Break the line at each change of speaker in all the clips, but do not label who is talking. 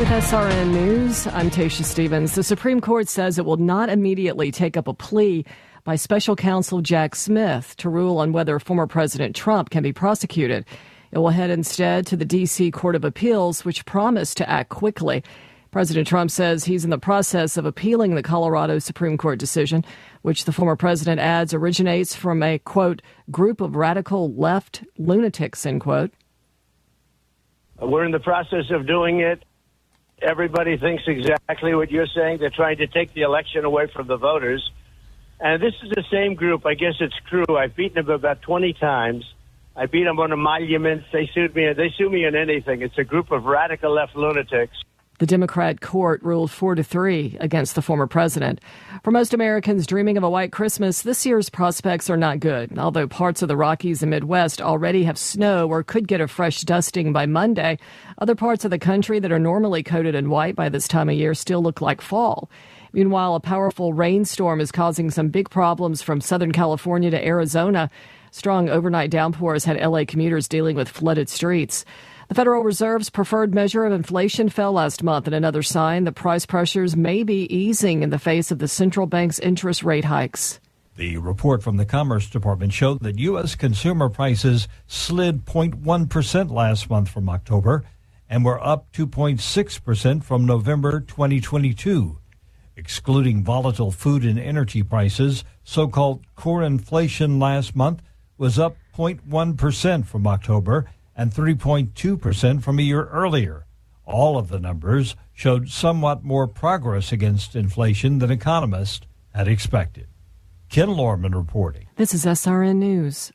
With SRN News, I'm Tasha Stevens. The Supreme Court says it will not immediately take up a plea by Special Counsel Jack Smith to rule on whether former President Trump can be prosecuted. It will head instead to the D.C. Court of Appeals, which promised to act quickly. President Trump says he's in the process of appealing the Colorado Supreme Court decision, which the former president adds originates from a, quote, group of radical left lunatics, end quote.
We're in the process of doing it. Everybody thinks exactly what you're saying. They're trying to take the election away from the voters. And this is the same group. I guess it's Crew. I've beaten them about 20 times. I beat them on emoluments. They sue me on anything. It's a group of radical left lunatics.
The Democrat court ruled 4-3 against the former president. For most Americans dreaming of a white Christmas, this year's prospects are not good. Although parts of the Rockies and Midwest already have snow or could get a fresh dusting by Monday, other parts of the country that are normally coated in white by this time of year still look like fall. Meanwhile, a powerful rainstorm is causing some big problems from Southern California to Arizona. Strong overnight downpours had L.A. commuters dealing with flooded streets. The Federal Reserve's preferred measure of inflation fell last month in another sign that price pressures may be easing in the face of the central bank's interest rate hikes.
The report from the Commerce Department showed that U.S. consumer prices slid 0.1% last month from October and were up 2.6% from November 2022. Excluding volatile food and energy prices, so-called core inflation last month was up 0.1% from October and 3.2% from a year earlier. All of the numbers showed somewhat more progress against inflation than economists had expected. Ken Lorman reporting.
This is SRN News.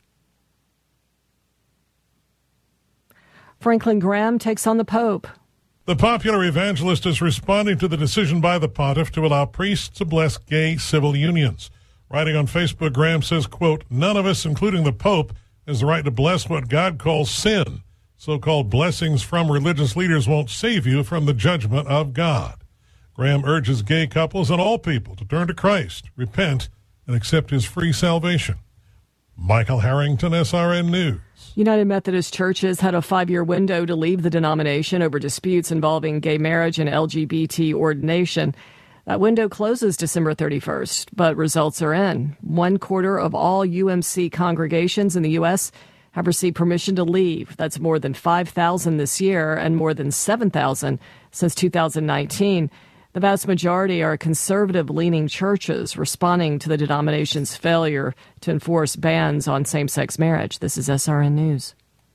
Franklin Graham takes on the Pope.
The popular evangelist is responding to the decision by the pontiff to allow priests to bless gay civil unions. Writing on Facebook, Graham says, quote, "None of us, including the Pope, has the right to bless what God calls sin. So-called blessings from religious leaders won't save you from the judgment of God." Graham urges gay couples and all people to turn to Christ, repent, and accept his free salvation. Michael Harrington, SRN News.
United Methodist Churches had a 5-year window to leave the denomination over disputes involving gay marriage and LGBT ordination. That window closes December 31st, but results are in. 1/4 of all UMC congregations in the U.S. have received permission to leave. That's more than 5,000 this year and more than 7,000 since 2019. The vast majority are conservative-leaning churches responding to the denomination's failure to enforce bans on same-sex marriage. This is SRN News.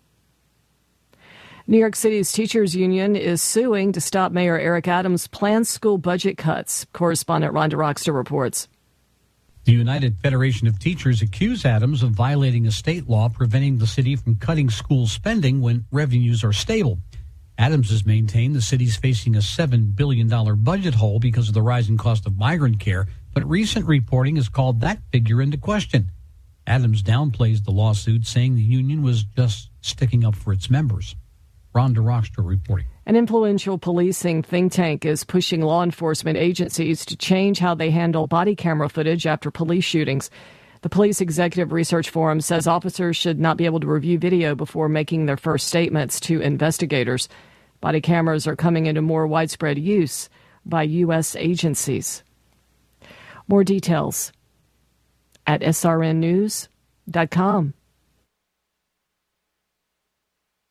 New York City's teachers union is suing to stop Mayor Eric Adams' planned school budget cuts. Correspondent Rhonda Rockster reports.
The United Federation of Teachers accused Adams of violating a state law preventing the city from cutting school spending when revenues are stable. Adams has maintained the city's facing a $7 billion budget hole because of the rising cost of migrant care, but recent reporting has called that figure into question. Adams downplays the lawsuit, saying the union was just sticking up for its members. Rhonda Rockster reporting.
An influential policing think tank is pushing law enforcement agencies to change how they handle body camera footage after police shootings. The Police Executive Research Forum says officers should not be able to review video before making their first statements to investigators. Body cameras are coming into more widespread use by U.S. agencies. More details at srnnews.com.